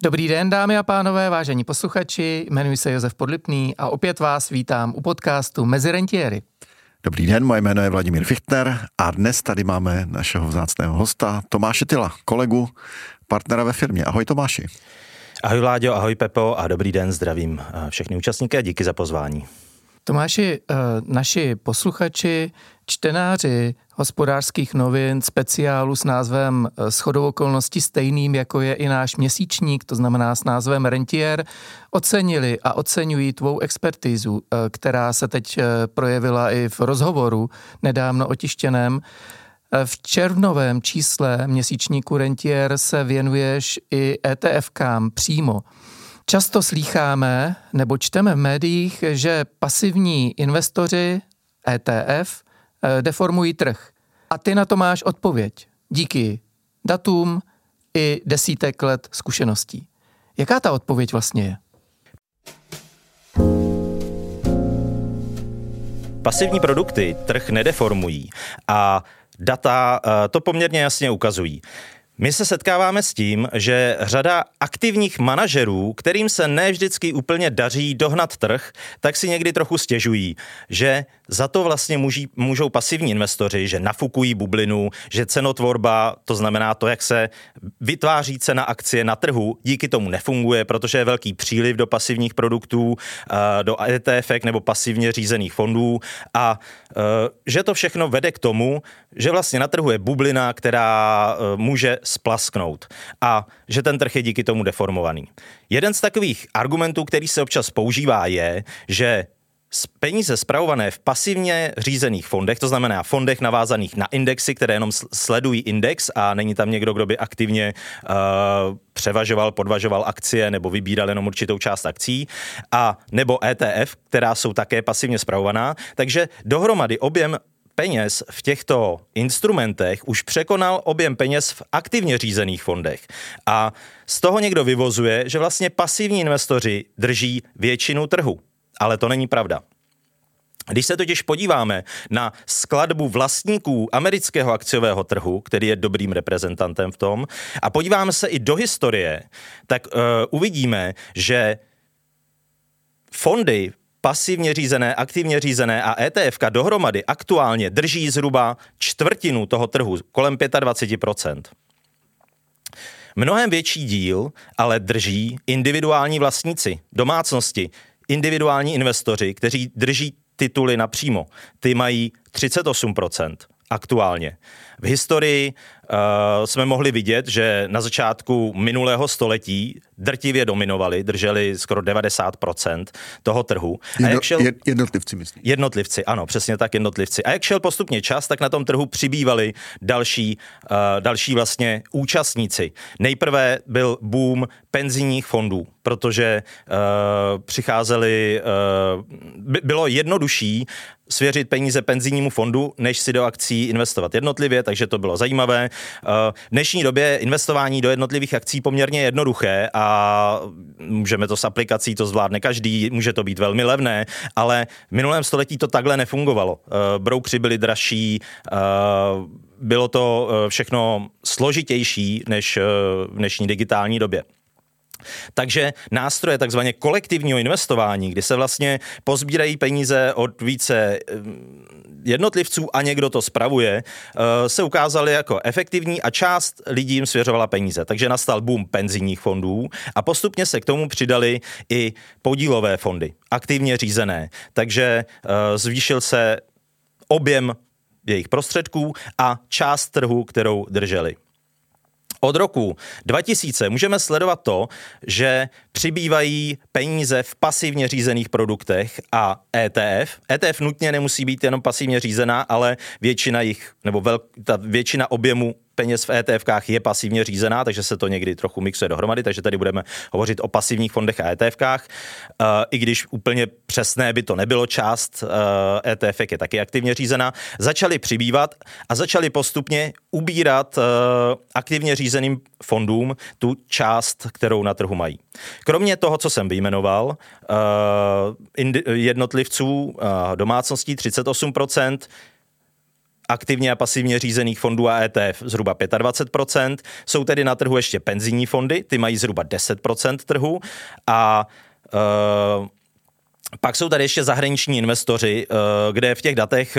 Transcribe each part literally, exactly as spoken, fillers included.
Dobrý den, dámy a pánové, vážení posluchači, jmenuji se Josef Podlipný a opět vás vítám u podcastu Mezi rentiéry. Dobrý den, moje jméno je Vladimír Fichtner a dnes tady máme našeho vzácného hosta Tomáše Tyla, kolegu, partnera ve firmě. Ahoj Tomáši. Ahoj Vláďo, ahoj Pepo a dobrý den, zdravím všechny účastníky a díky za pozvání. Tomáši, naši posluchači, čtenáři Hospodářských novin, speciálu s názvem shodou okolností stejným, jako je i náš měsíčník, to znamená s názvem Rentier, ocenili a oceňují tvou expertizu, která se teď projevila i v rozhovoru nedávno otištěném. V červnovém čísle měsíčníku Rentier se věnuješ i E T F kám přímo. Často slýcháme nebo čteme v médiích, že pasivní investoři E T F deformují trh. A ty na to máš odpověď. Díky datům i desítek let zkušeností. Jaká ta odpověď vlastně je? Pasivní produkty trh nedeformují a data to poměrně jasně ukazují. My se setkáváme s tím, že řada aktivních manažerů, kterým se ne vždycky úplně daří dohnat trh, tak si někdy trochu stěžují, že za to vlastně můží, můžou pasivní investoři, že nafukují bublinu, že cenotvorba, to znamená to, jak se vytváří cena akcie na trhu, díky tomu nefunguje, protože je velký příliv do pasivních produktů, do E T F ek nebo pasivně řízených fondů a že to všechno vede k tomu, že vlastně na trhu je bublina, která může splasknout a že ten trh je díky tomu deformovaný. Jeden z takových argumentů, který se občas používá, je, že peníze spravované v pasivně řízených fondech, to znamená fondech navázaných na indexy, které jenom sledují index a není tam někdo, kdo by aktivně uh, převažoval, podvažoval akcie nebo vybíral jenom určitou část akcí, a nebo E T F, která jsou také pasivně spravovaná, takže dohromady objem peněz v těchto instrumentech už překonal objem peněz v aktivně řízených fondech. A z toho někdo vyvozuje, že vlastně pasivní investoři drží většinu trhu. Ale to není pravda. Když se totiž podíváme na skladbu vlastníků amerického akciového trhu, který je dobrým reprezentantem v tom, a podíváme se i do historie, tak uh, uvidíme, že fondy pasivně řízené, aktivně řízené a E T F ka dohromady aktuálně drží zhruba čtvrtinu toho trhu, kolem dvacet pět procent. Mnohem větší díl ale drží individuální vlastníci, domácnosti, individuální investoři, kteří drží tituly napřímo. Ty mají třicet osm procent aktuálně. V historii uh, jsme mohli vidět, že na začátku minulého století drtivě dominovali, drželi skoro devadesát procent toho trhu. Jedno, a jak šel, jednotlivci, myslím. Jednotlivci, ano, přesně tak, jednotlivci. A jak šel postupně čas, tak na tom trhu přibývali další, uh, další vlastně účastníci. Nejprve byl boom penzijních fondů, protože uh, přicházeli, uh, by, bylo jednodušší svěřit peníze penzijnímu fondu, než si do akcí investovat jednotlivě, takže to bylo zajímavé. V dnešní době investování do jednotlivých akcí poměrně jednoduché a můžeme to s aplikací, to zvládne každý, může to být velmi levné, ale v minulém století to takhle nefungovalo. Broukři byli dražší, bylo to všechno složitější než v dnešní digitální době. Takže nástroje takzvaně kolektivního investování, kdy se vlastně pozbírají peníze od více jednotlivců a někdo to spravuje, se ukázaly jako efektivní a část lidí jim svěřovala peníze. Takže nastal boom penzijních fondů a postupně se k tomu přidali i podílové fondy, aktivně řízené. Takže zvýšil se objem jejich prostředků a část trhu, kterou drželi. Od roku dva tisíce můžeme sledovat to, že přibývají peníze v pasivně řízených produktech a E T F. E T F nutně nemusí být jenom pasivně řízená, ale většina jich, nebo velk, ta většina objemu peněz v E T F kách je pasivně řízená, takže se to někdy trochu mixuje dohromady, takže tady budeme hovořit o pasivních fondech a E T F kách. Uh, I když úplně přesné by to nebylo, část uh, E T F ek je taky aktivně řízená. Začaly přibývat a začaly postupně ubírat uh, aktivně řízeným fondům tu část, kterou na trhu mají. Kromě toho, co jsem vyjmenoval, uh, indi- jednotlivců uh, domácností třicet osm procent, aktivně a pasivně řízených fondů a E T F zhruba dvacet pět procent. Jsou tedy na trhu ještě penzijní fondy, ty mají zhruba deset procent trhu a uh, pak jsou tady ještě zahraniční investoři, kde v těch datech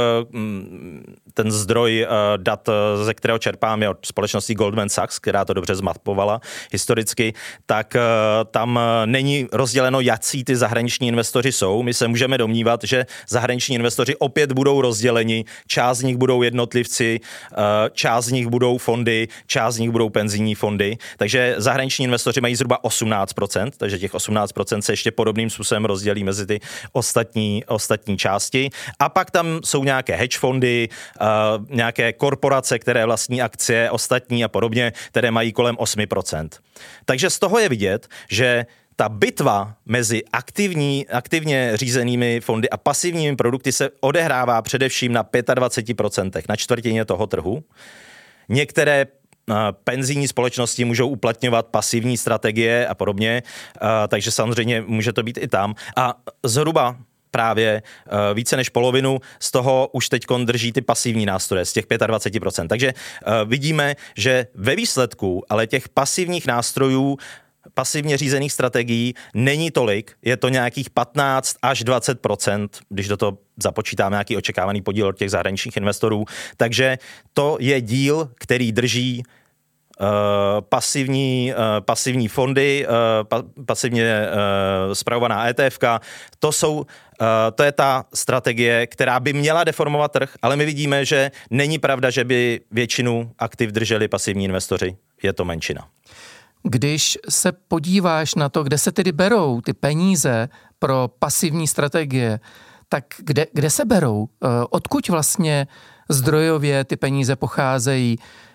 ten zdroj dat, ze kterého čerpám, je od společnosti Goldman Sachs, která to dobře zmapovala historicky, tak tam není rozděleno, jací ty zahraniční investoři jsou. My se můžeme domnívat, že zahraniční investoři opět budou rozděleni, část z nich budou jednotlivci, část z nich budou fondy, část z nich budou penzijní fondy. Takže zahraniční investoři mají zhruba osmnáct procent, takže těch osmnáct procent se ještě podobným způsobem rozdělí mezi ty ostatní, ostatní části. A pak tam jsou nějaké hedge fondy, uh, nějaké korporace, které vlastní akcie, ostatní a podobně, které mají kolem osm procent. Takže z toho je vidět, že ta bitva mezi aktivní, aktivně řízenými fondy a pasivními produkty se odehrává především na dvacet pět procent, na čtvrtině toho trhu. Některé penzijní společnosti můžou uplatňovat pasivní strategie a podobně, takže samozřejmě může to být i tam. A zhruba právě více než polovinu z toho už teď drží ty pasivní nástroje, z těch dvacet pět procent. Takže vidíme, že ve výsledku ale těch pasivních nástrojů, pasivně řízených strategií není tolik, je to nějakých patnáct až dvacet procent, když do toho započítáme nějaký očekávaný podíl od těch zahraničních investorů. Takže to je díl, který drží uh, pasivní, uh, pasivní fondy, uh, pa, pasivně uh, spravovaná E T F ka. To jsou uh, to je ta strategie, která by měla deformovat trh, ale my vidíme, že není pravda, že by většinu aktiv drželi pasivní investoři. Je to menšina. Když se podíváš na to, kde se tedy berou ty peníze pro pasivní strategie, tak kde, kde se berou? Odkud vlastně zdrojově ty peníze pocházejí?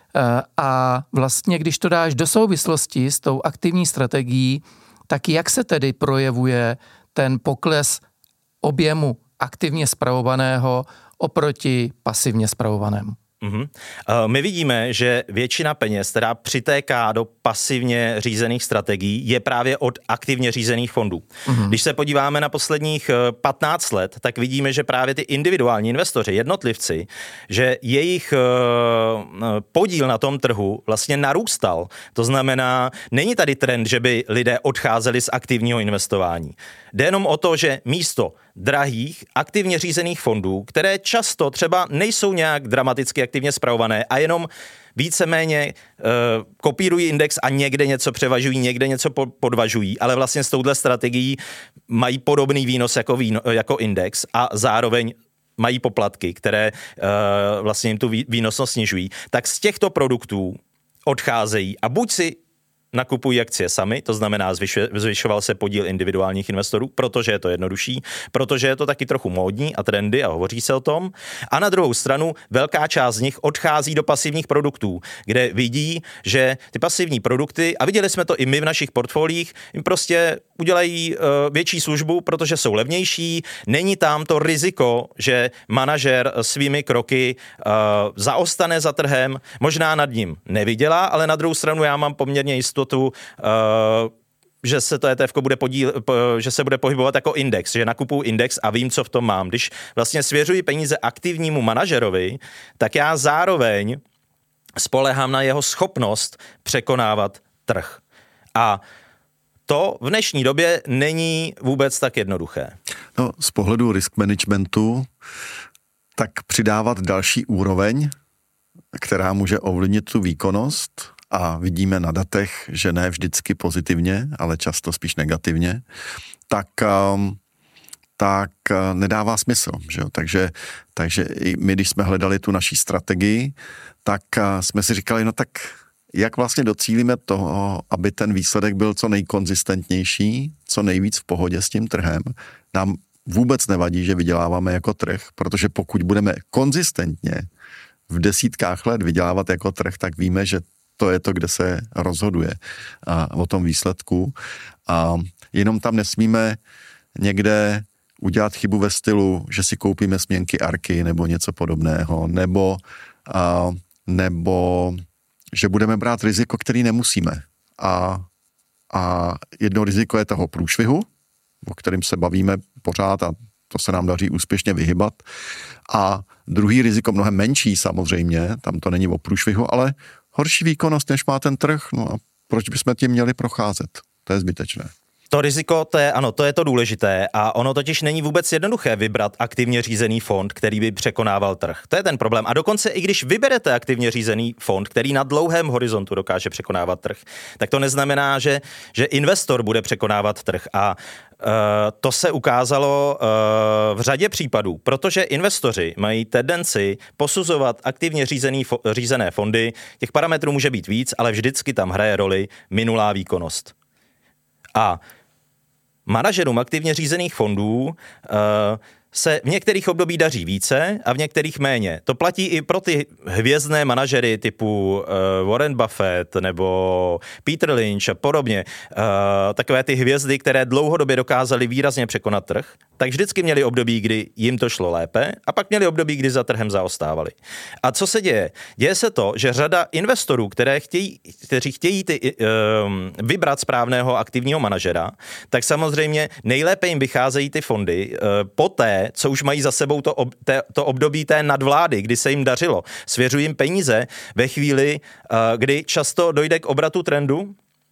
A vlastně, když to dáš do souvislosti s tou aktivní strategií, tak jak se tedy projevuje ten pokles objemu aktivně spravovaného oproti pasivně spravovanému? Mm-hmm. My vidíme, že většina peněz, která přitéká do pasivně řízených strategií, je právě od aktivně řízených fondů. Mm-hmm. Když se podíváme na posledních patnáct let, tak vidíme, že právě ty individuální investoři, jednotlivci, že jejich podíl na tom trhu vlastně narůstal. To znamená, není tady trend, že by lidé odcházeli z aktivního investování. Jde jenom o to, že místo drahých, aktivně řízených fondů, které často třeba nejsou nějak dramaticky aktivně spravované a jenom víceméně e, kopírují index a někde něco převažují, někde něco po, podvažují, ale vlastně s touhle strategií mají podobný výnos jako, víno, jako index a zároveň mají poplatky, které e, vlastně jim tu výnosnost snižují, tak z těchto produktů odcházejí a buď si nakupují akcie sami, to znamená zvyšoval se podíl individuálních investorů, protože je to jednodušší, protože je to taky trochu módní a trendy a hovoří se o tom. A na druhou stranu velká část z nich odchází do pasivních produktů, kde vidí, že ty pasivní produkty, a viděli jsme to i my v našich portfoliích, jim prostě udělají uh, větší službu, protože jsou levnější, není tam to riziko, že manažer svými kroky uh, zaostane za trhem, možná nad ním nevydělá, ale na druhou stranu já mám poměrně jistotu, Uh, že se to E T F ko bude podíl, že se bude pohybovat jako index, že nakupuju index a vím, co v tom mám. Když vlastně svěřuji peníze aktivnímu manažerovi, tak já zároveň spolehám na jeho schopnost překonávat trh. A to v dnešní době není vůbec tak jednoduché. No, z pohledu risk managementu tak přidávat další úroveň, která může ovlivnit tu výkonnost, a vidíme na datech, že ne vždycky pozitivně, ale často spíš negativně, tak, tak nedává smysl. Že jo? Takže, takže i my, když jsme hledali tu naší strategii, tak jsme si říkali, no tak jak vlastně docílíme toho, aby ten výsledek byl co nejkonzistentnější, co nejvíc v pohodě s tím trhem. Nám vůbec nevadí, že vyděláváme jako trh, protože pokud budeme konzistentně v desítkách let vydělávat jako trh, tak víme, že to je to, kde se rozhoduje a, o tom výsledku. A jenom tam nesmíme někde udělat chybu ve stylu, že si koupíme směnky Arky nebo něco podobného, nebo, a, nebo že budeme brát riziko, který nemusíme. A, a jedno riziko je toho průšvihu, o kterém se bavíme pořád a to se nám daří úspěšně vyhybat. A druhý riziko, mnohem menší samozřejmě, tam to není o průšvihu, ale horší výkonnost, než má ten trh, no a proč bychom tím měli procházet? To je zbytečné. To riziko, to je, ano, to je to důležité a ono totiž není vůbec jednoduché vybrat aktivně řízený fond, který by překonával trh. To je ten problém. A dokonce i když vyberete aktivně řízený fond, který na dlouhém horizontu dokáže překonávat trh, tak to neznamená, že, že investor bude překonávat trh. A Uh, to se ukázalo uh, v řadě případů, protože investoři mají tendenci posuzovat aktivně řízený fo- řízené fondy. Těch parametrů může být víc, ale vždycky tam hraje roli minulá výkonnost. A manažerům aktivně řízených fondů uh, se v některých období daří více a v některých méně. To platí i pro ty hvězdné manažery typu uh, Warren Buffett nebo Peter Lynch a podobně. Uh, takové ty hvězdy, které dlouhodobě dokázaly výrazně překonat trh, tak vždycky měli období, kdy jim to šlo lépe a pak měli období, kdy za trhem zaostávali. A co se děje? Děje se to, že řada investorů, které chtějí, kteří chtějí ty, uh, vybrat správného aktivního manažera, tak samozřejmě nejlépe jim vycházejí ty fondy uh, poté, co už mají za sebou to, ob, te, to období té nadvlády, kdy se jim dařilo. Svěřují jim peníze ve chvíli, uh, kdy často dojde k obratu trendu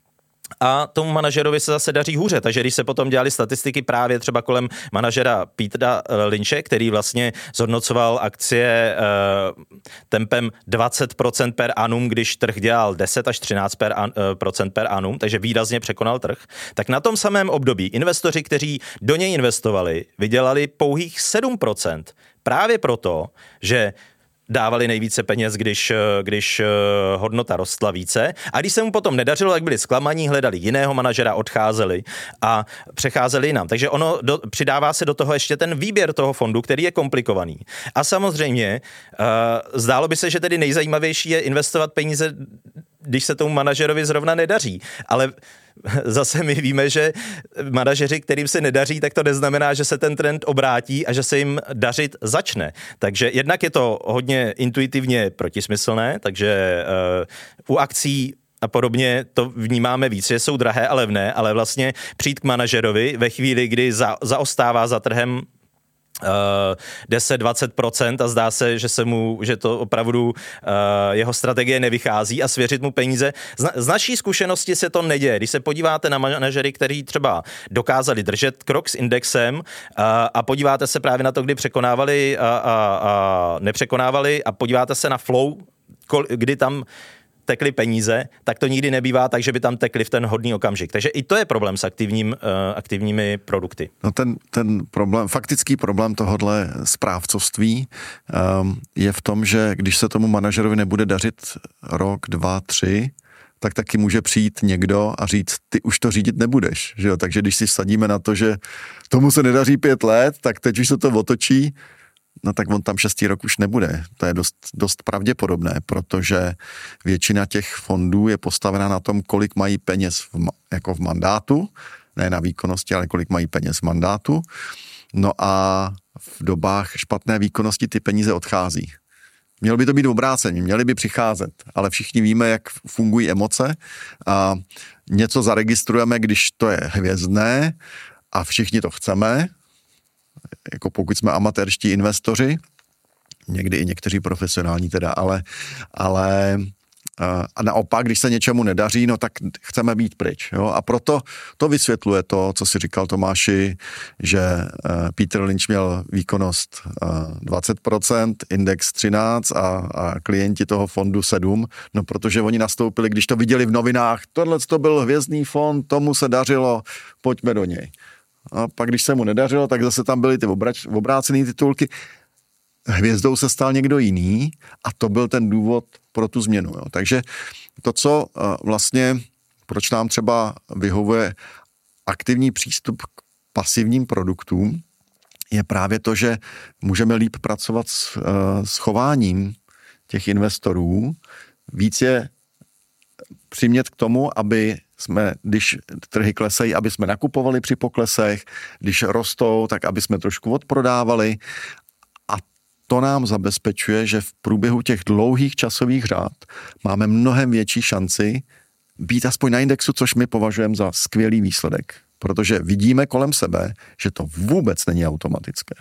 a tomu manažerovi se zase daří hůře. Takže když se potom dělali statistiky právě třeba kolem manažera Petera Lynche, který vlastně zhodnocoval akcie uh, tempem dvacet procent per annum, když trh dělal deset až třináct procent per annum, takže výrazně překonal trh, tak na tom samém období investoři, kteří do něj investovali, vydělali pouhých sedm procent. Právě proto, že dávali nejvíce peněz, když, když hodnota rostla více. A když se mu potom nedařilo, tak byli zklamaní, hledali jiného manažera, odcházeli a přecházeli jinam. Takže ono do, přidává se do toho ještě ten výběr toho fondu, který je komplikovaný. A samozřejmě uh, zdálo by se, že tedy nejzajímavější je investovat peníze, když se tomu manažerovi zrovna nedaří. Ale zase my víme, že manažeři, kterým se nedaří, tak to neznamená, že se ten trend obrátí a že se jim dařit začne. Takže jednak je to hodně intuitivně protismyslné, takže uh, u akcí a podobně to vnímáme víc, že jsou drahé a levné, ale vlastně přijít k manažerovi ve chvíli, kdy za, zaostává za trhem Uh, deset až dvacet procent a zdá se, že se mu, že to opravdu uh, jeho strategie nevychází a svěřit mu peníze. Z, z naší zkušenosti se to neděje. Když se podíváte na manažery, kteří třeba dokázali držet krok s indexem uh, a podíváte se právě na to, kdy překonávali a, a, a nepřekonávali a podíváte se na flow, kol, kdy tam tekly peníze, tak to nikdy nebývá tak, že by tam tekly v ten hodný okamžik. Takže i to je problém s aktivním, uh, aktivními produkty. No ten, ten problém, faktický problém tohodle správcovství um, je v tom, že když se tomu manažerovi nebude dařit rok, dva, tři, tak taky může přijít někdo a říct, ty už to řídit nebudeš. Že jo? Takže když si vsadíme na to, že tomu se nedaří pět let, tak teď už se to otočí, no tak on tam šestý rok už nebude. To je dost, dost pravděpodobné, protože většina těch fondů je postavená na tom, kolik mají peněz v, jako v mandátu, ne na výkonnosti, ale kolik mají peněz v mandátu. No a v dobách špatné výkonnosti ty peníze odchází. Mělo by to být obráceně, měly by přicházet, ale všichni víme, jak fungují emoce a něco zaregistrujeme, když to je hvězdné a všichni to chceme, jako pokud jsme amatérští investoři, někdy i někteří profesionální teda, ale, ale a naopak, když se něčemu nedaří, no tak chceme být pryč. Jo? A proto to vysvětluje to, co si říkal Tomáši, že Peter Lynch měl výkonnost dvacet procent, index třináct a, a klienti toho fondu sedm, no protože oni nastoupili, když to viděli v novinách, tohle to byl hvězdný fond, tomu se dařilo, pojďme do něj. A pak, když se mu nedařilo, tak zase tam byly ty obrač, obrácené titulky. Hvězdou se stal někdo jiný a to byl ten důvod pro tu změnu. Jo. Takže to, co vlastně, proč nám třeba vyhovuje aktivní přístup k pasivním produktům, je právě to, že můžeme líp pracovat s, s chováním těch investorů, víc je přimět k tomu, aby jsme, když trhy klesají, aby jsme nakupovali při poklesech, když rostou, tak aby jsme trošku odprodávali a to nám zabezpečuje, že v průběhu těch dlouhých časových řád máme mnohem větší šanci být aspoň na indexu, což my považujeme za skvělý výsledek protože vidíme kolem sebe, že to vůbec není automatické.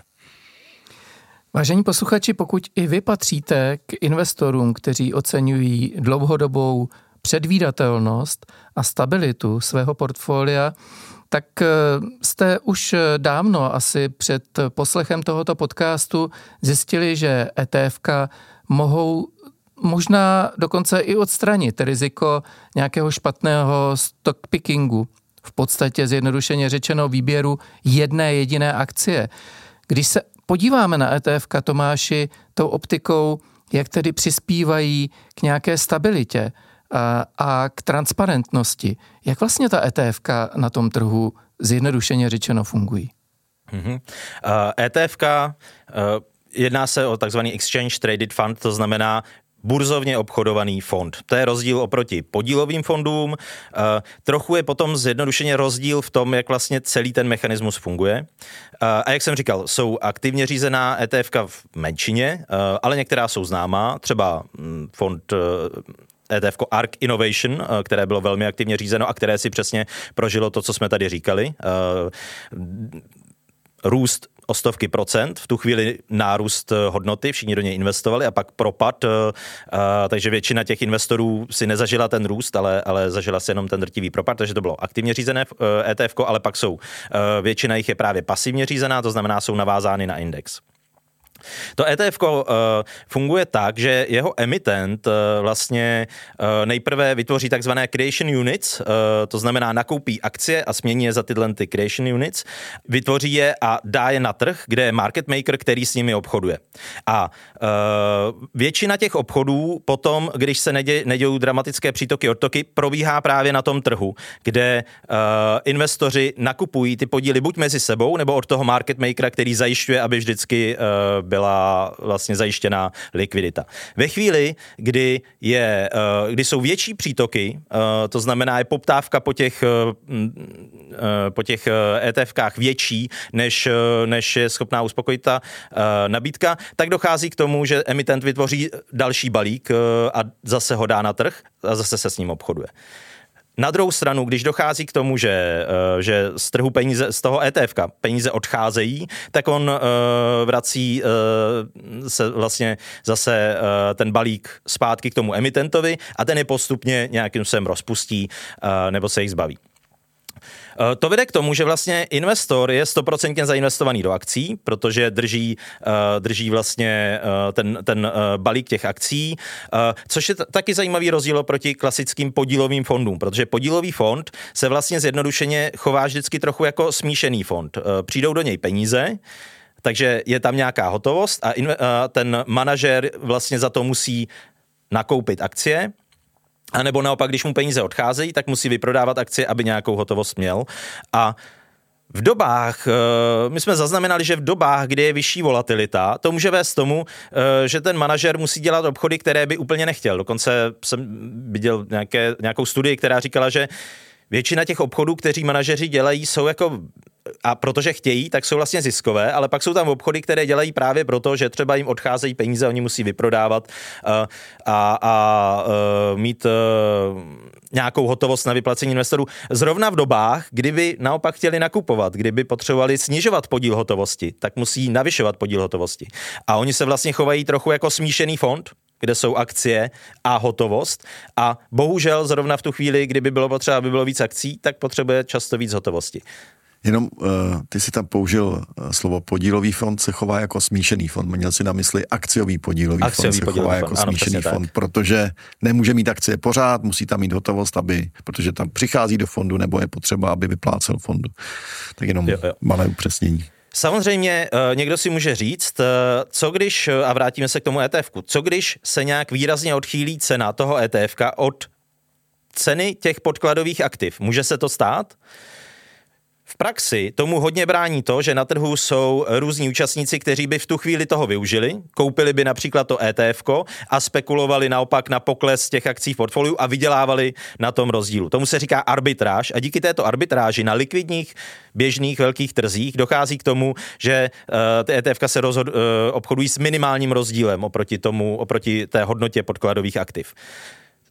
Vážení posluchači, pokud i vy patříte k investorům, kteří oceňují dlouhodobou předvídatelnost a stabilitu svého portfolia, tak jste už dávno asi před poslechem tohoto podcastu zjistili, že é té efka mohou možná dokonce i odstranit riziko nějakého špatného stockpickingu, v podstatě zjednodušeně řečeno výběru jedné jediné akcie. Když se podíváme na é té efka, Tomáši, tou optikou, jak tedy přispívají k nějaké stabilitě a, a k transparentnosti, jak vlastně ta é té efka na tom trhu zjednodušeně řečeno fungují? Mm-hmm. Uh, é té efka, uh, jedná se o takzvaný Exchange Traded Fund, to znamená burzovně obchodovaný fond. To je rozdíl oproti podílovým fondům. Uh, trochu je potom zjednodušeně rozdíl v tom, jak vlastně celý ten mechanismus funguje. Uh, a jak jsem říkal, jsou aktivně řízená é té efka v menšině, uh, ale některá jsou známá, třeba um, fond uh, é té efko Ark Innovation, uh, které bylo velmi aktivně řízeno a které si přesně prožilo to, co jsme tady říkali. Uh, růst o stovky procent, v tu chvíli nárůst hodnoty, všichni do něj investovali a pak propad, takže většina těch investorů si nezažila ten růst, ale, ale zažila si jenom ten drtivý propad, takže to bylo aktivně řízené é té efko, ale pak jsou, většina jich je právě pasivně řízená, to znamená, jsou navázány na index. To é té efko uh, funguje tak, že jeho emitent uh, vlastně uh, nejprve vytvoří takzvané creation units, uh, to znamená nakoupí akcie a smění je za tyhle ty creation units, vytvoří je a dá je na trh, kde je market maker, který s nimi obchoduje. A uh, většina těch obchodů potom, když se nedě, nedějí dramatické přítoky, odtoky, probíhá právě na tom trhu, kde uh, investoři nakupují ty podíly buď mezi sebou, nebo od toho market makera, který zajišťuje, aby vždycky uh, byla vlastně zajištěná likvidita. Ve chvíli, kdy, je, kdy jsou větší přítoky, to znamená je poptávka po těch, po těch é té efkách větší, než, než je schopná uspokojit ta nabídka, tak dochází k tomu, že emitent vytvoří další balík a zase ho dá na trh a zase se s ním obchoduje. Na druhou stranu, když dochází k tomu, že, že z trhu peníze, z toho é té efka peníze odcházejí, tak on vrací se vlastně zase ten balík zpátky k tomu emitentovi a ten je postupně nějakým způsobem rozpustí nebo se jich zbaví. To vede k tomu, že vlastně investor je stoprocentně zainvestovaný do akcí, protože drží, drží vlastně ten, ten balík těch akcí, což je taky zajímavý rozdíl oproti klasickým podílovým fondům, protože podílový fond se vlastně zjednodušeně chová vždycky trochu jako smíšený fond. Přijdou do něj peníze, takže je tam nějaká hotovost a, inve- a ten manažer vlastně za to musí nakoupit akcie. A nebo naopak, když mu peníze odcházejí, tak musí vyprodávat akcie, aby nějakou hotovost měl. A v dobách, my jsme zaznamenali, že v dobách, kdy je vyšší volatilita, to může vést tomu, že ten manažer musí dělat obchody, které by úplně nechtěl. Dokonce jsem viděl nějaké, nějakou studii, která říkala, že většina těch obchodů, kteří manažeři dělají, jsou jako, a protože chtějí, tak jsou vlastně ziskové, ale pak jsou tam obchody, které dělají právě proto, že třeba jim odcházejí peníze, oni musí vyprodávat a, a, a mít nějakou hotovost na vyplacení investorů. Zrovna v dobách, kdyby naopak chtěli nakupovat, kdyby potřebovali snižovat podíl hotovosti, tak musí navyšovat podíl hotovosti. A oni se vlastně chovají trochu jako smíšený fond, kde jsou akcie a hotovost a bohužel zrovna v tu chvíli, kdyby bylo potřeba, aby bylo víc akcí, tak potřebuje často víc hotovosti. Jenom uh, ty si tam použil uh, slovo podílový fond se chová jako smíšený fond. Měl si na mysli akciový podílový akciový fond se podílový chová fond. jako ano, smíšený fond, tak. Protože nemůže mít akcie pořád, musí tam mít hotovost, aby, protože tam přichází do fondu nebo je potřeba, aby vyplácel fondu. Tak jenom jo, jo. malé upřesnění. Samozřejmě někdo si může říct, co když, a vrátíme se k tomu é té efku, co když se nějak výrazně odchýlí cena toho é té efka od ceny těch podkladových aktiv. Může se to stát? V praxi tomu hodně brání to, že na trhu jsou různí účastníci, kteří by v tu chvíli toho využili, koupili by například to é té efko a spekulovali naopak na pokles těch akcí v portfoliu a vydělávali na tom rozdílu. Tomu se říká arbitráž a díky této arbitráži na likvidních běžných velkých trzích dochází k tomu, že uh, ty é té efka se rozhod, uh, obchodují s minimálním rozdílem oproti tomu, oproti té hodnotě podkladových aktiv.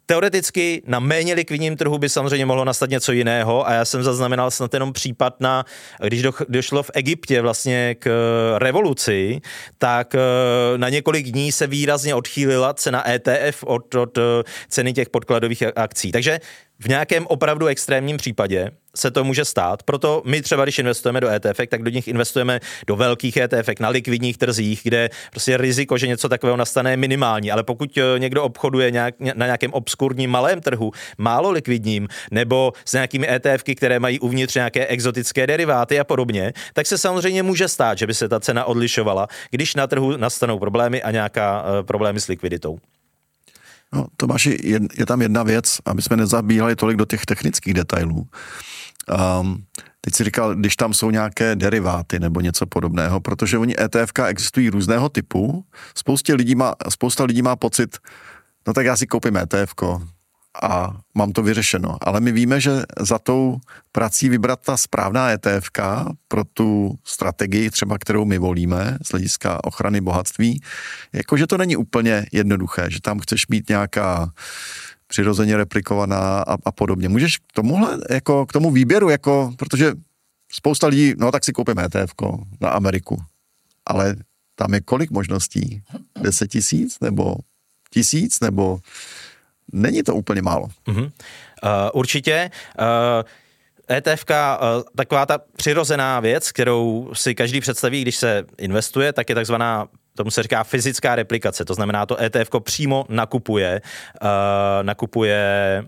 Teoreticky na méně likvidním trhu by samozřejmě mohlo nastat něco jiného a já jsem zaznamenal snad jenom případ na, když do, došlo v Egyptě vlastně k revoluci, tak na několik dní se výrazně odchýlila cena E T F od, od ceny těch podkladových akcí. Takže v nějakém opravdu extrémním případě se to může stát, proto my třeba, když investujeme do E T F, tak do nich investujeme do velkých E T F, na likvidních trzích, kde prostě riziko, že něco takového nastane, je minimální, ale pokud někdo obchoduje nějak, na nějakém obskurním malém trhu, málo likvidním, nebo s nějakými E T Fky, které mají uvnitř nějaké exotické deriváty a podobně, tak se samozřejmě může stát, že by se ta cena odlišovala, když na trhu nastanou problémy a nějaká uh, problémy s likviditou. No, Tomáši, je, je tam jedna věc, aby jsme nezabíhali tolik do těch technických detailů. Um, teď si říkal, když tam jsou nějaké deriváty nebo něco podobného, protože oni E T F ka existují různého typu, spousta lidí má, spousta lidí má pocit, no tak já si koupím E T F ko a mám to vyřešeno. Ale my víme, že za tou prací vybrat ta správná E T F ka pro tu strategii, třeba kterou my volíme z hlediska ochrany bohatství, jakože to není úplně jednoduché, že tam chceš mít nějaká přirozeně replikovaná a, a podobně. Můžeš k tomuhle, jako k tomu výběru, jako, protože spousta lidí, no tak si koupím E T F ko na Ameriku, ale tam je kolik možností? Deset tisíc nebo tisíc nebo není to úplně málo. Mm-hmm. Uh, určitě. Uh, E T F ka, uh, taková ta přirozená věc, kterou si každý představí, když se investuje, tak je takzvaná, tomu se říká fyzická replikace. To znamená, to E T F ko přímo nakupuje, uh, nakupuje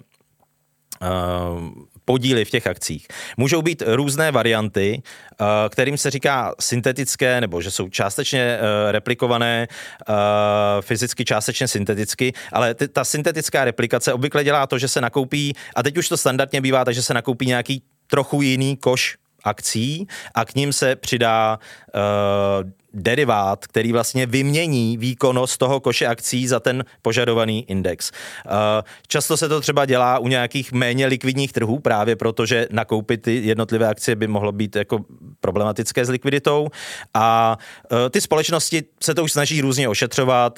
uh, podíly v těch akcích. Můžou být různé varianty, kterým se říká syntetické, nebo že jsou částečně replikované, fyzicky částečně synteticky, ale ty, ta syntetická replikace obvykle dělá to, že se nakoupí, a teď už to standardně bývá, takže se nakoupí nějaký trochu jiný koš akcí a k ním se přidá uh, derivát, který vlastně vymění výkonnost toho koše akcí za ten požadovaný index. Často se to třeba dělá u nějakých méně likvidních trhů, právě protože nakoupit ty jednotlivé akcie by mohlo být jako problematické s likviditou a ty společnosti se to už snaží různě ošetřovat,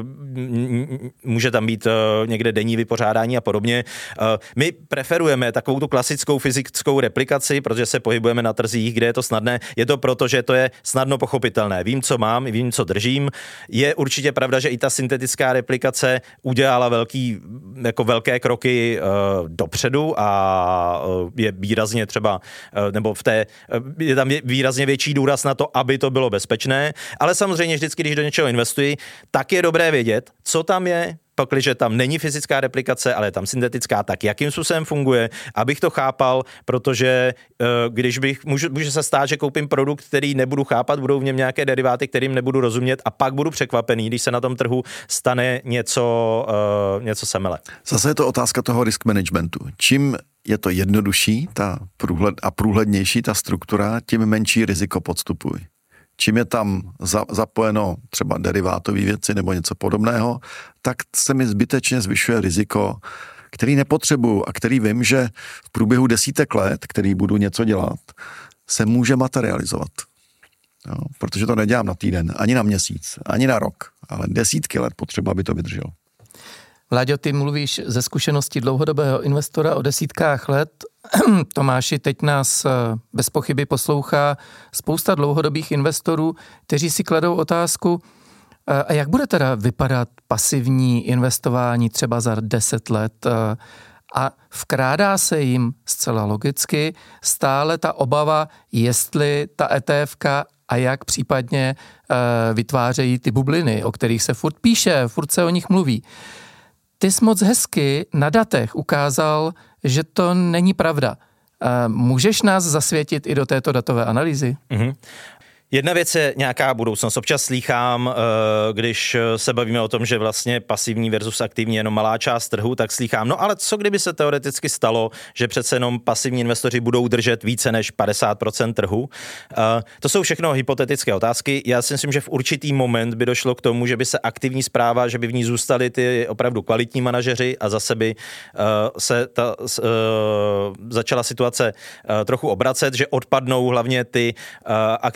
může tam být někde denní vypořádání a podobně. My preferujeme takovou tu klasickou fyzickou replikaci, protože se pohybujeme na trzích, kde je to snadné. Je to proto, že to je snadno pochopitelné. Vím, co mám, vím, co držím. Je určitě pravda, že i ta syntetická replikace udělala velký, jako velké kroky uh, dopředu a uh, je výrazně třeba, uh, nebo v té, uh, je tam výrazně větší důraz na to, aby to bylo bezpečné, ale samozřejmě vždycky, když do něčeho investuji, tak je dobré vědět, co tam je, pakliže tam není fyzická replikace, ale je tam syntetická, tak jakým způsobem funguje, abych to chápal, protože když bych, může, může se stát, že koupím produkt, který nebudu chápat, budou v něm nějaké deriváty, kterým nebudu rozumět a pak budu překvapený, když se na tom trhu stane něco, uh, něco semele. Zase je to otázka toho risk managementu. Čím je to jednodušší ta průhled, a průhlednější ta struktura, tím menší riziko podstupuj. Čím je tam za, zapojeno třeba derivátové věci nebo něco podobného, tak se mi zbytečně zvyšuje riziko, který nepotřebuju a který vím, že v průběhu desítek let, který budu něco dělat, se může materializovat. Jo, protože to nedělám na týden, ani na měsíc, ani na rok, ale desítky let potřeba, aby to vydrželo. Vláďo, ty mluvíš ze zkušenosti dlouhodobého investora o desítkách let. Tomáši, teď nás bez pochyby poslouchá spousta dlouhodobých investorů, kteří si kladou otázku, a jak bude teda vypadat pasivní investování třeba za deset let? A vkrádá se jim zcela logicky stále ta obava, jestli ta E T F ka a jak případně vytvářejí ty bubliny, o kterých se furt píše, furt se o nich mluví. Ty jsi moc hezky na datech ukázal, že to není pravda. Můžeš nás zasvětit i do této datové analýzy? Mm-hmm. Jedna věc je nějaká budoucnost. Občas slýchám, když se bavíme o tom, že vlastně pasivní versus aktivní je jenom malá část trhu, tak slýchám, no ale co kdyby se teoreticky stalo, že přece jenom pasivní investoři budou držet více než padesát procent trhu. To jsou všechno hypotetické otázky. Já si myslím, že v určitý moment by došlo k tomu, že by se aktivní správa, že by v ní zůstali ty opravdu kvalitní manažeři a zase by se ta začala situace trochu obracet, že odpadnou hlavně ty aktivní manažeři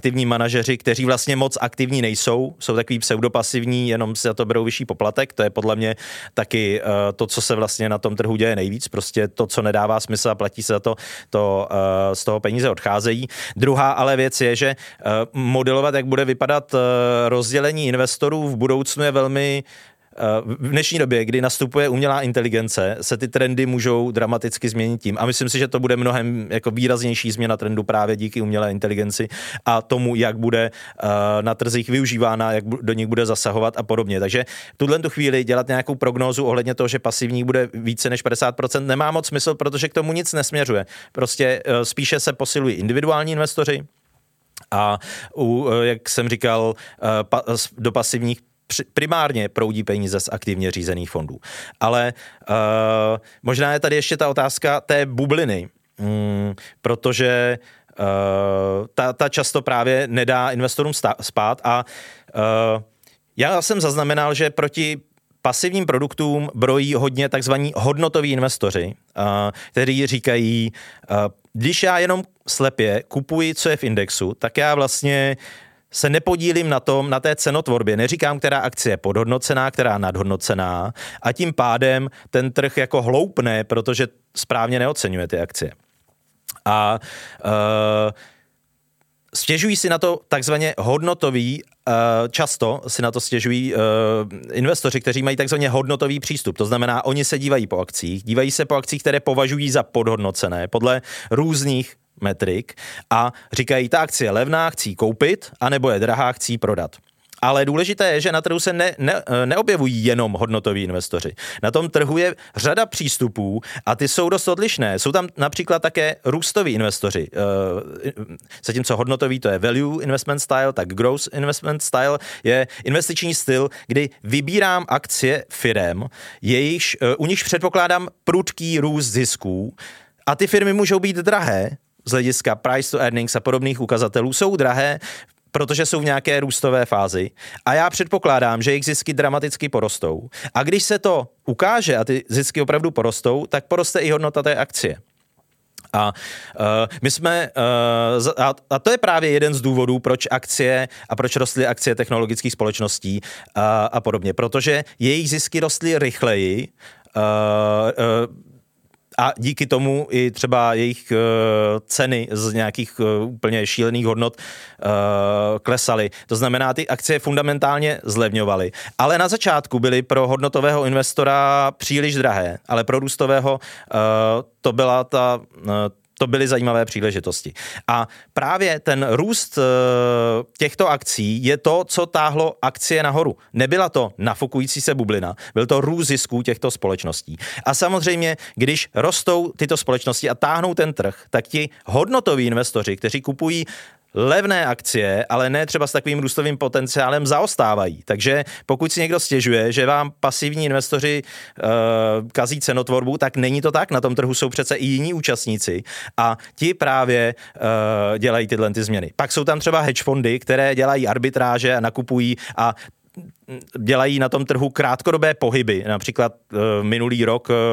manažeři, kteří vlastně moc aktivní nejsou, jsou takový pseudopasivní, jenom si za to berou vyšší poplatek, to je podle mě taky uh, to, co se vlastně na tom trhu děje nejvíc, prostě to, co nedává smysl a platí se za to, to uh, z toho peníze odcházejí. Druhá ale věc je, že uh, modelovat, jak bude vypadat uh, rozdělení investorů v budoucnu je velmi v dnešní době, kdy nastupuje umělá inteligence, se ty trendy můžou dramaticky změnit tím. A myslím si, že to bude mnohem jako výraznější změna trendu právě díky umělé inteligenci a tomu, jak bude na trzích využívána, jak do nich bude zasahovat a podobně. Takže v tuhle tu chvíli dělat nějakou prognózu ohledně toho, že pasivní bude více než padesát procent, nemá moc smysl, protože k tomu nic nesměřuje. Prostě spíše se posilují individuální investoři a u, jak jsem říkal, do pasivních primárně proudí peníze z aktivně řízených fondů. Ale uh, možná je tady ještě ta otázka té bubliny, mm, protože uh, ta, ta často právě nedá investorům spát a uh, já jsem zaznamenal, že proti pasivním produktům brojí hodně takzvaní hodnotoví investoři, uh, kteří říkají, uh, když já jenom slepě kupuji, co je v indexu, tak já vlastně se nepodílím na tom, na té cenotvorbě. Neříkám, která akcie je podhodnocená, která nadhodnocená a tím pádem ten trh jako hloupne, protože správně neoceňuje ty akcie. A uh, stěžují si na to takzvaně hodnotový, uh, často si na to stěžují uh, investoři, kteří mají takzvaně hodnotový přístup. To znamená, oni se dívají po akcích, dívají se po akcích, které považují za podhodnocené podle různých metrik a říkají, ta akcie je levná, chci koupit, anebo je drahá, chci prodat. Ale důležité je, že na trhu se ne, ne, neobjevují jenom hodnotoví investoři. Na tom trhu je řada přístupů a ty jsou dost odlišné. Jsou tam například také růstoví investoři. Zatímco hodnotový to je value investment style, tak growth investment style je investiční styl, kdy vybírám akcie firem, jejichž, u nichž předpokládám prudký růst zisků a ty firmy můžou být drahé, z hlediska price to earnings a podobných ukazatelů jsou drahé, protože jsou v nějaké růstové fázi a já předpokládám, že jejich zisky dramaticky porostou. A když se to ukáže a ty zisky opravdu porostou, tak poroste i hodnota té akcie. A uh, my jsme, uh, a, a to je právě jeden z důvodů, proč akcie a proč rostly akcie technologických společností a, a podobně, protože jejich zisky rostly rychleji, uh, uh, a díky tomu i třeba jejich uh, ceny z nějakých uh, úplně šílených hodnot uh, klesaly. To znamená, ty akcie fundamentálně zlevňovaly. Ale na začátku byly pro hodnotového investora příliš drahé, ale pro růstového uh, to byla ta... Uh, To byly zajímavé příležitosti. A právě ten růst těchto akcí je to, co táhlo akcie nahoru. Nebyla to nafukující se bublina, byl to růst zisků těchto společností. A samozřejmě, když rostou tyto společnosti a táhnou ten trh, tak ti hodnotoví investoři, kteří kupují levné akcie, ale ne třeba s takovým růstovým potenciálem, zaostávají. Takže pokud si někdo stěžuje, že vám pasivní investoři uh, kazí cenotvorbu, tak není to tak. Na tom trhu jsou přece i jiní účastníci a ti právě uh, dělají tyhle ty změny. Pak jsou tam třeba hedge fondy, které dělají arbitráže a nakupují a dělají na tom trhu krátkodobé pohyby. Například uh, minulý rok uh,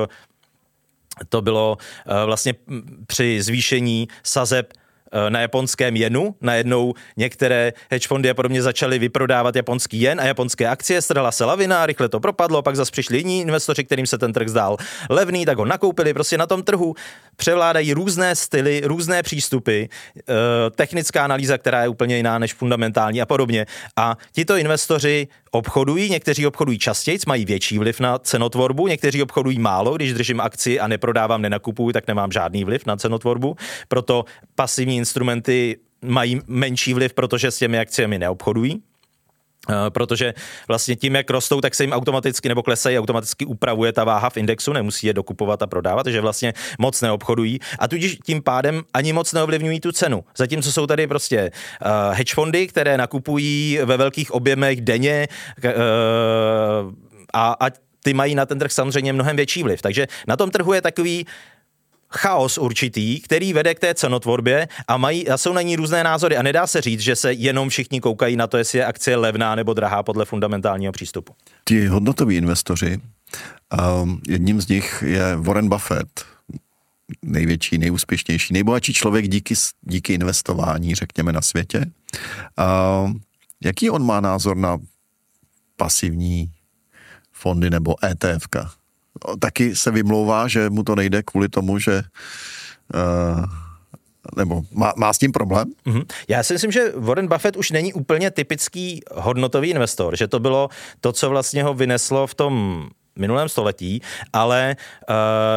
to bylo uh, vlastně při zvýšení sazeb na japonském jenu. Najednou některé hedge fondy a podobně začaly vyprodávat japonský jen a japonské akcie, strhla se lavina, rychle to propadlo, pak zase přišli jiní investoři, kterým se ten trh zdál levný, tak ho nakoupili. Prostě na tom trhu převládají různé styly, různé přístupy, technická analýza, která je úplně jiná než fundamentální a podobně. A tito investoři obchodují, někteří obchodují častěji, mají větší vliv na cenotvorbu, někteří obchodují málo, když držím akci a neprodávám, nenakupuji, tak nemám žádný vliv na cenotvorbu. Proto pasivní instrumenty mají menší vliv, protože s těmi akciemi neobchodují. Protože vlastně tím, jak rostou, tak se jim automaticky nebo klesají, automaticky upravuje ta váha v indexu, nemusí je dokupovat a prodávat, takže vlastně moc neobchodují a tudíž tím pádem ani moc neovlivňují tu cenu. Zatímco jsou tady prostě uh, hedge fondy, které nakupují ve velkých objemech denně uh, a, a ty mají na ten trh samozřejmě mnohem větší vliv. Takže na tom trhu je takový chaos určitý, který vede k té cenotvorbě a, mají, a jsou na ní různé názory a nedá se říct, že se jenom všichni koukají na to, jestli je akcie levná nebo drahá podle fundamentálního přístupu. Ti hodnotoví investoři, um, jedním z nich je Warren Buffett. největší, nejúspěšnější, nejbohatší člověk díky, díky investování, řekněme, na světě. Uh, jaký on má názor na pasivní fondy nebo E T F ka? Taky se vymlouvá, že mu to nejde kvůli tomu, že uh, nebo má, má s tím problém? Mm-hmm. Já si myslím, že Warren Buffett už není úplně typický hodnotový investor, že to bylo to, co vlastně ho vyneslo v tom minulém století, ale uh,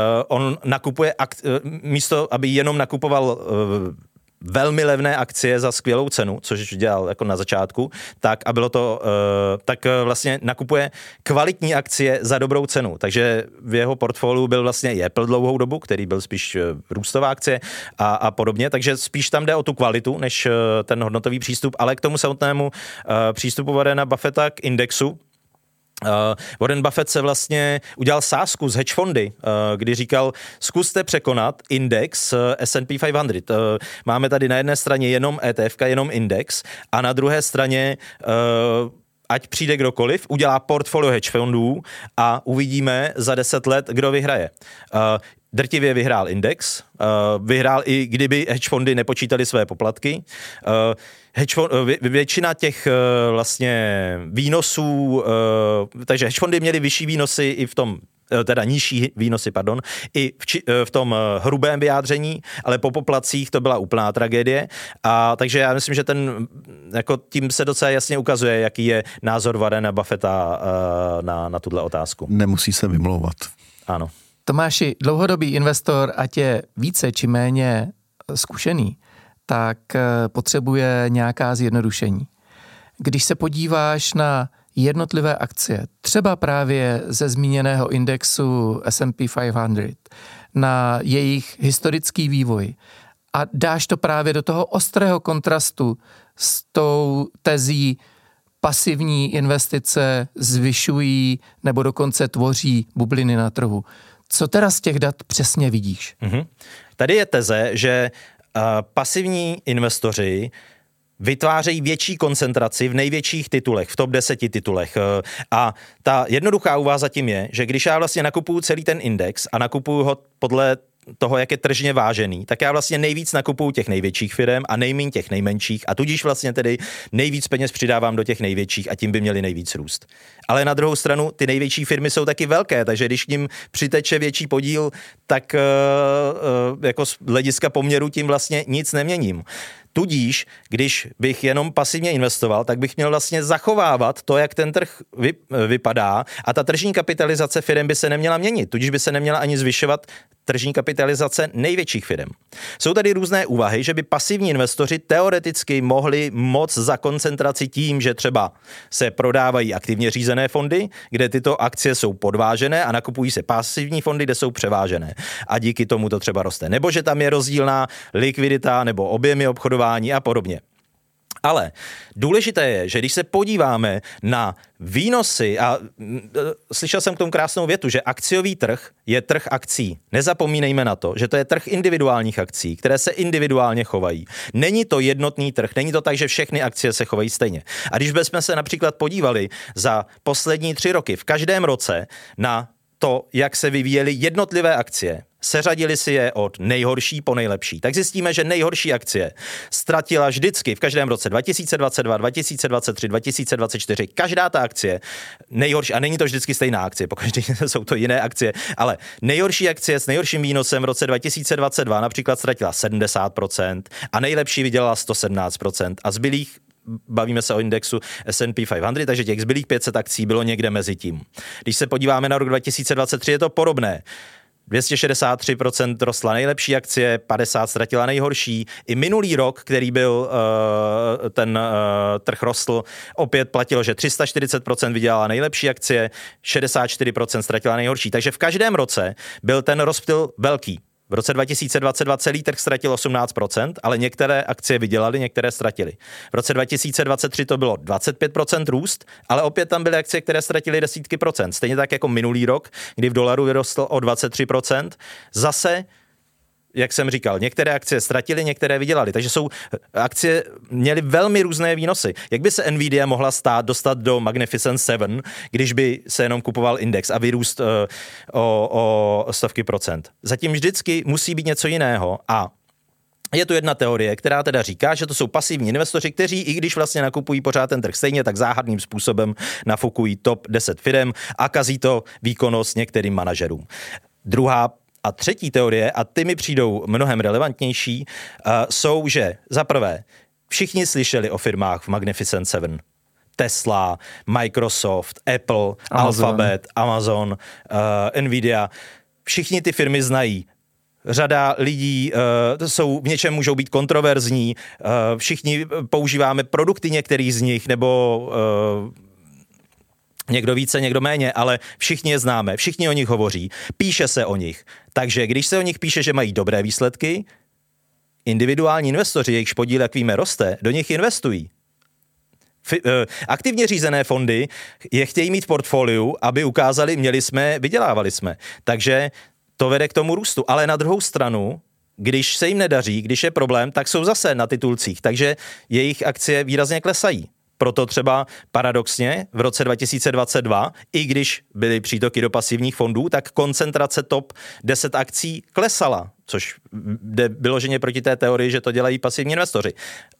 on nakupuje, akt- místo, aby jenom nakupoval uh, velmi levné akcie za skvělou cenu, což dělal jako na začátku, tak a bylo to, uh, tak vlastně nakupuje kvalitní akcie za dobrou cenu. Takže v jeho portfoliu byl vlastně Apple dlouhou dobu, který byl spíš růstová akcie a, a podobně, takže spíš tam jde o tu kvalitu, než ten hodnotový přístup, ale k tomu samotnému uh, přístupu Warrena Buffetta k indexu. Uh, Warren Buffett se vlastně udělal sázku z hedge fondy, uh, kdy říkal, zkuste překonat index uh, S and P pět set. Uh, máme tady na jedné straně jenom E T F ka, jenom index a na druhé straně uh, ať přijde kdokoliv, udělá portfolio hedge fondů a uvidíme za deset let, kdo vyhraje. Uh, Drtivě vyhrál index, uh, vyhrál i kdyby hedge fondy nepočítali své poplatky. Uh, hedge fond, uh, většina těch uh, vlastně výnosů, uh, takže hedge fondy měly vyšší výnosy i v tom, uh, teda nižší výnosy, pardon, i v, či, uh, v tom uh, hrubém vyjádření, ale po poplatcích to byla úplná tragédie. A takže já myslím, že ten, jako tím se docela jasně ukazuje, jaký je názor Warrena Buffetta uh, na, na tuhle otázku. Nemusí se vymlouvat. Ano. Tomáši, dlouhodobý investor, ať je více či méně zkušený, tak potřebuje nějaká zjednodušení. Když se podíváš na jednotlivé akcie, třeba právě ze zmíněného indexu S and P pět set, na jejich historický vývoj a dáš to právě do toho ostrého kontrastu s tou tezí pasivní investice zvyšují nebo dokonce tvoří bubliny na trhu. Co teda z těch dat přesně vidíš? Mm-hmm. Tady je teze, že uh, pasivní investoři vytvářejí větší koncentraci v největších titulech, v top deseti titulech. A ta jednoduchá úvaha zatím je, že když já vlastně nakupuju celý ten index a nakupuju ho podle toho, jak je tržně vážený, tak já vlastně nejvíc nakupuju těch největších firem a nejméně těch nejmenších a tudíž vlastně tedy nejvíc peněz přidávám do těch největších a tím by měli nejvíc růst. Ale na druhou stranu ty největší firmy jsou taky velké, takže když k ním přiteče větší podíl, tak uh, uh, jako z hlediska poměru tím vlastně nic neměním. Tudíž, když bych jenom pasivně investoval, tak bych měl vlastně zachovávat to, jak ten trh vy, vypadá a ta tržní kapitalizace firem by se neměla měnit, tudíž by se neměla ani zvyšovat tržní kapitalizace největších firem. Jsou tady různé úvahy, že by pasivní investoři teoreticky mohli moc za koncentraci tím, že třeba se prodávají aktivně řízené fondy, kde tyto akcie jsou podvážené a nakupují se pasivní fondy, kde jsou převážené. A díky tomu to třeba roste. Nebo že tam je rozdílná likvidita nebo objemy obchodování a podobně. Ale důležité je, že když se podíváme na výnosy, a slyšel jsem k tomu krásnou větu, že akciový trh je trh akcí. Nezapomínejme na to, že to je trh individuálních akcí, které se individuálně chovají. Není to jednotný trh, není to tak, že všechny akcie se chovají stejně. A když bychom se například podívali za poslední tři roky v každém roce na to, jak se vyvíjely jednotlivé akcie, seřadili si je od nejhorší po nejlepší, tak zjistíme, že nejhorší akcie ztratila vždycky v každém roce dva tisíce dvacet dva, dva tisíce dvacet tři, dva tisíce dvacet čtyři. Každá ta akcie nejhorší, a není to vždycky stejná akcie, pokaždé jsou to jiné akcie, ale nejhorší akcie s nejhorším výnosem v roce dva tisíce dvacet dva například ztratila sedmdesát procent a nejlepší vydělala sto sedmnáct procent a zbylých, bavíme se o indexu S and P pět set, takže těch zbylých pět set akcí bylo někde mezi tím. Když se podíváme na rok dva tisíce dvacet tři, je to podobné. dvě stě šedesát tři procent rostla nejlepší akcie, padesát ztratila nejhorší. I minulý rok, který byl uh, ten uh, trh rostl, opět platilo, že tři sta čtyřicet procent vydělala nejlepší akcie, šedesát čtyři procent ztratila nejhorší. Takže v každém roce byl ten rozptyl velký. V roce dva tisíce dvacet dva celý trh ztratil osmnáct procent, ale některé akcie vydělaly, některé ztratily. V roce dva tisíce dvacet tři to bylo dvacet pět procent růst, ale opět tam byly akcie, které ztratily desítky procent. Stejně tak jako minulý rok, kdy v dolaru vyrostl o dvacet tři procent. Zase jak jsem říkal, některé akcie ztratily, některé vydělaly, takže jsou akcie měly velmi různé výnosy. Jak by se Nvidia mohla stát, dostat do Magnificent Seven, když by se jenom kupoval index a vyrůst uh, o, o stovky procent? Zatím vždycky musí být něco jiného a je tu jedna teorie, která teda říká, že to jsou pasivní investoři, kteří, i když vlastně nakupují pořád ten trh stejně, tak záhadným způsobem nafukují top deset firem a kazí to výkonnost některým manažerům. Druhá a třetí teorie, a ty mi přijdou mnohem relevantnější, uh, jsou, že za prvé všichni slyšeli o firmách v Magnificent Seven. Tesla, Microsoft, Apple, Amazon. Alphabet, Amazon, uh, Nvidia. Všichni ty firmy znají. Řada lidí uh, jsou, v něčem můžou být kontroverzní, uh, všichni používáme produkty některých z nich, nebo uh, někdo více, někdo méně, ale všichni je známe, všichni o nich hovoří, píše se o nich. Takže když se o nich píše, že mají dobré výsledky, individuální investoři, jejichž podíl, jak víme, roste, do nich investují. F- uh, aktivně řízené fondy je chtějí mít v portfoliu, aby ukázali, měli jsme, vydělávali jsme. Takže to vede k tomu růstu, ale na druhou stranu, když se jim nedaří, když je problém, tak jsou zase na titulcích, takže jejich akcie výrazně klesají. Proto třeba paradoxně v roce dva tisíce dvacet dva, i když byly přítoky do pasivních fondů, tak koncentrace top deset akcí klesala, což jde vyloženě proti té teorii, že to dělají pasivní investoři.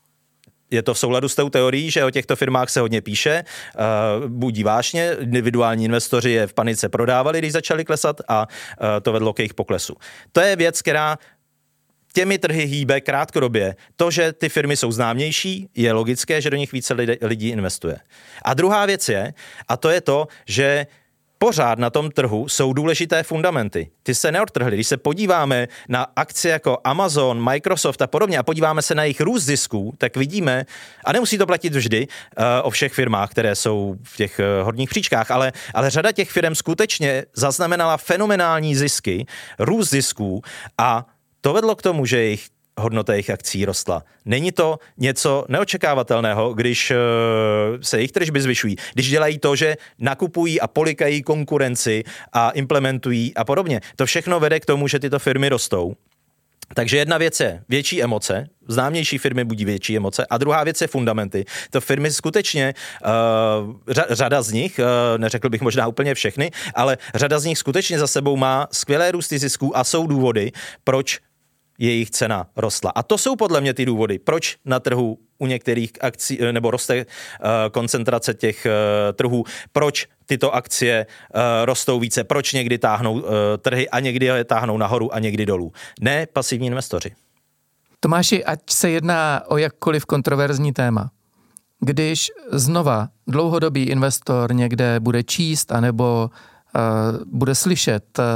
Je to v souladu s tou teorií, že o těchto firmách se hodně píše, uh, budí vášně, individuální investoři je v panice prodávali, když začali klesat a uh, to vedlo k jejich poklesu. To je věc, která těmi trhy hýbe krátkodobě. To, že ty firmy jsou známější, je logické, že do nich více lidí investuje. A druhá věc je, a to je to, že pořád na tom trhu jsou důležité fundamenty. Ty se neodtrhly. Když se podíváme na akcie jako Amazon, Microsoft a podobně a podíváme se na jejich růst zisků, tak vidíme, a nemusí to platit vždy uh, o všech firmách, které jsou v těch uh, horních příčkách, ale, ale řada těch firm skutečně zaznamenala fenomenální zisky, růst zisků a to vedlo k tomu, že jejich hodnota jejich akcí rostla. Není to něco neočekávatelného, když uh, se jejich tržby zvyšují, když dělají to, že nakupují a polikají konkurenci a implementují a podobně. To všechno vede k tomu, že tyto firmy rostou. Takže jedna věc je větší emoce, známější firmy budí větší emoce a druhá věc je fundamenty. To firmy skutečně, uh, řada z nich, uh, neřekl bych možná úplně všechny, ale řada z nich skutečně za sebou má skvělé růsty zisků a jsou důvody, proč jejich cena rostla. A to jsou podle mě ty důvody, proč na trhu u některých akcí, nebo roste uh, koncentrace těch uh, trhů, proč tyto akcie uh, rostou více, proč někdy táhnou uh, trhy a někdy je táhnou nahoru a někdy dolů. Ne pasivní investoři. Tomáši, ať se jedná o jakkoliv kontroverzní téma, když znova dlouhodobý investor někde bude číst anebo uh, bude slyšet uh,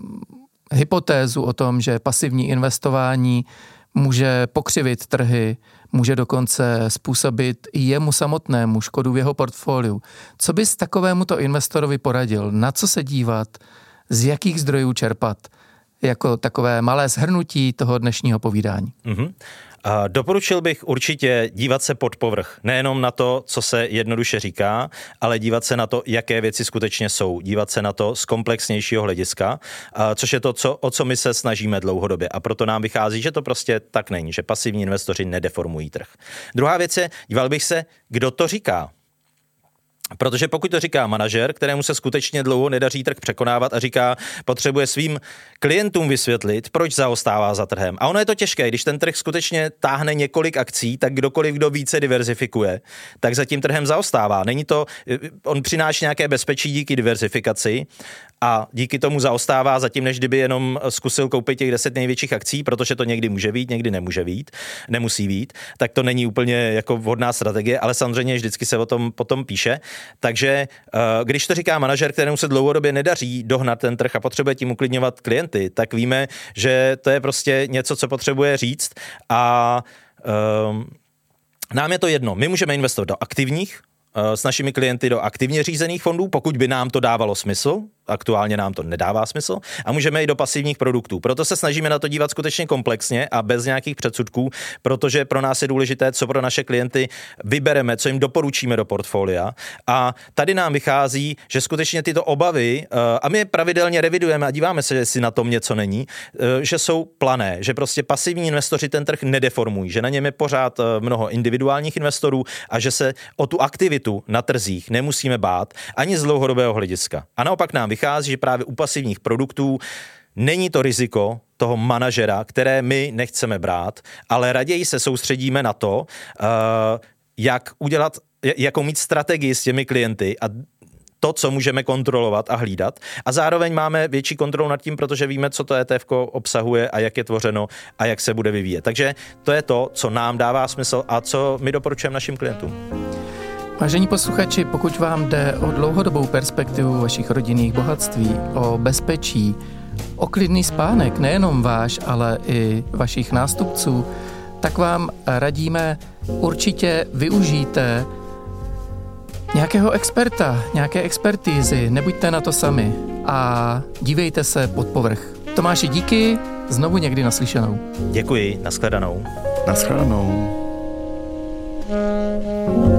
hypotézu o tom, že pasivní investování může pokřivit trhy, může dokonce způsobit i jemu samotnému škodu v jeho portfoliu. Co bys takovémuto investorovi poradil? Na co se dívat? Z jakých zdrojů čerpat? Jako takové malé shrnutí toho dnešního povídání. Mm-hmm. A doporučil bych určitě dívat se pod povrch. Nejenom na to, co se jednoduše říká, ale dívat se na to, jaké věci skutečně jsou. Dívat se na to z komplexnějšího hlediska, což je to, co, o co my se snažíme dlouhodobě. A proto nám vychází, že to prostě tak není, že pasivní investoři nedeformují trh. Druhá věc je, díval bych se, kdo to říká. Protože pokud to říká manažer, kterému se skutečně dlouho nedaří trh překonávat a říká, potřebuje svým klientům vysvětlit, proč zaostává za trhem. A ono je to těžké, když ten trh skutečně táhne několik akcí, tak kdokoliv, kdo více diverzifikuje, tak za tím trhem zaostává. Není to, on přináší nějaké bezpečí díky diverzifikaci a díky tomu zaostává zatím, než kdyby jenom zkusil koupit těch deset největších akcí, protože to někdy může být, někdy nemůže být, nemusí být, tak to není úplně jako vhodná strategie, ale samozřejmě vždycky se o tom potom píše. Takže když to říká manažer, kterému se dlouhodobě nedaří dohnat ten trh a potřebuje tím uklidňovat klienty, tak víme, že to je prostě něco, co potřebuje říct a um, nám je to jedno. My můžeme investovat do aktivních, s našimi klienty do aktivně řízených fondů, pokud by nám to dávalo smysl. aktuálně nám to nedává smysl, a můžeme i do pasivních produktů. Proto se snažíme na to dívat skutečně komplexně a bez nějakých předsudků, protože pro nás je důležité, co pro naše klienty vybereme, co jim doporučíme do portfolia. A tady nám vychází, že skutečně tyto obavy, a my je pravidelně revidujeme a díváme se, jestli na tom něco není, že jsou plané, že prostě pasivní investoři ten trh nedeformují, že na něm je pořád mnoho individuálních investorů a že se o tu aktivitu na trzích nemusíme bát ani z dlouhodobého hlediska. A naopak nám vychází, že právě u pasivních produktů není to riziko toho manažera, které my nechceme brát, ale raději se soustředíme na to, jak udělat, jakou mít strategii s těmi klienty a to, co můžeme kontrolovat a hlídat. A zároveň máme větší kontrolu nad tím, protože víme, co to E T F obsahuje a jak je tvořeno a jak se bude vyvíjet. Takže to je to, co nám dává smysl a co my doporučujeme našim klientům. Vážení posluchači, pokud vám jde o dlouhodobou perspektivu vašich rodinných bohatství, o bezpečí, o klidný spánek, nejenom váš, ale i vašich nástupců, tak vám radíme, určitě využijte nějakého experta, nějaké expertízy, nebuďte na to sami a dívejte se pod povrch. Tomáši, díky, znovu někdy naslyšenou. Děkuji, nashledanou. Nashledanou.